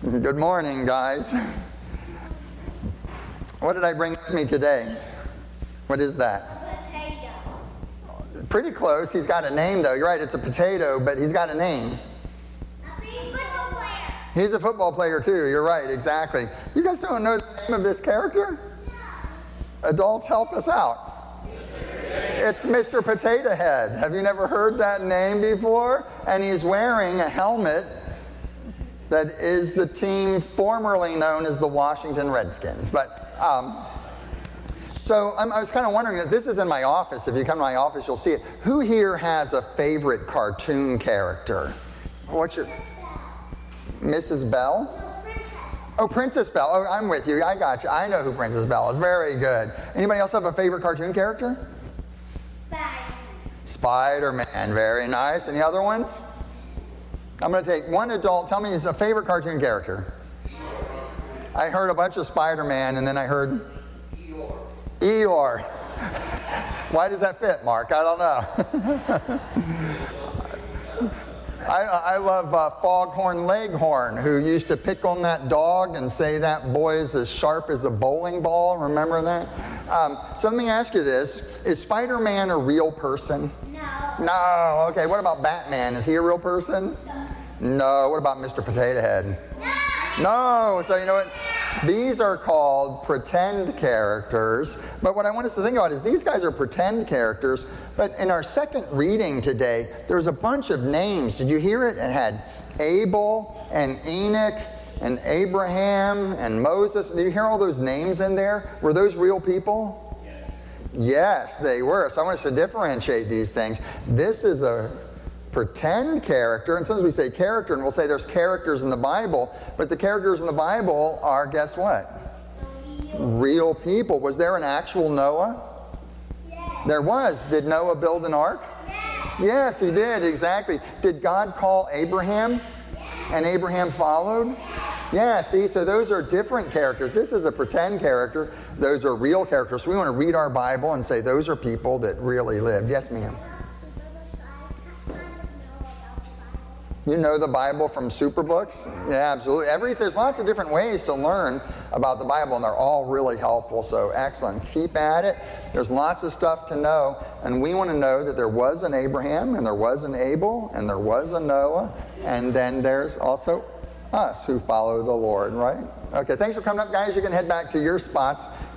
Good morning, guys. What did I bring with me today? What is that? A potato. Pretty close. He's got a name, though. You're right, it's a potato, but he's got a name. A football player. He's a football player, too. You're right, exactly. You guys don't know the name of this character? Adults, help us out. It's Mr. Potato Head. Have you never heard that name before? And he's wearing a helmet that is the team formerly known as the Washington Redskins. But I was kind of wondering, this is in my office. If you come to my office, you'll see it. Who here has a favorite cartoon character? What's your... Mrs. Bell? Oh, Princess Belle. Oh, I'm with you. I got you. I know who Princess Belle is. Very good. Anybody else have a favorite cartoon character? Spider-Man. Very nice. Any other ones? I'm going to take one adult. Tell me his favorite cartoon character. I heard a bunch of Spider-Man, and then I heard Eeyore. Why does that fit, Mark? I don't know. I love Foghorn Leghorn, who used to pick on that dog and say that boy is as sharp as a bowling ball. Remember that? So let me ask you this. Is Spider-Man a real person? No. Okay, what about Batman? Is he a real person? No. What about Mr. Potato Head? No. So you know what? These are called pretend characters. But what I want us to think about is these guys are pretend characters. But in our second reading today, there's a bunch of names. Did you hear it? It had Abel and Enoch and Abraham and Moses. Did you hear all those names in there? Were those real people? Yes, they were. So I want us to differentiate these things. This is a pretend character, and sometimes we say character, and we'll say there's characters in the Bible, but the characters in the Bible are, guess what? Real people. Was there an actual Noah? Yes. There was. Did Noah build an ark? Yes. Yes, he did, exactly. Did God call Abraham? Yes. And Abraham followed? Yeah, see, so those are different characters. This is a pretend character. Those are real characters. So we want to read our Bible and say those are people that really lived. Yes, ma'am? You know the Bible from Superbooks? Yeah, absolutely. There's lots of different ways to learn about the Bible, and they're all really helpful. So excellent. Keep at it. There's lots of stuff to know, and we want to know that there was an Abraham, and there was an Abel, and there was a Noah, and then there's also us who follow the Lord, right? Okay, thanks for coming up, guys. You can head back to your spots.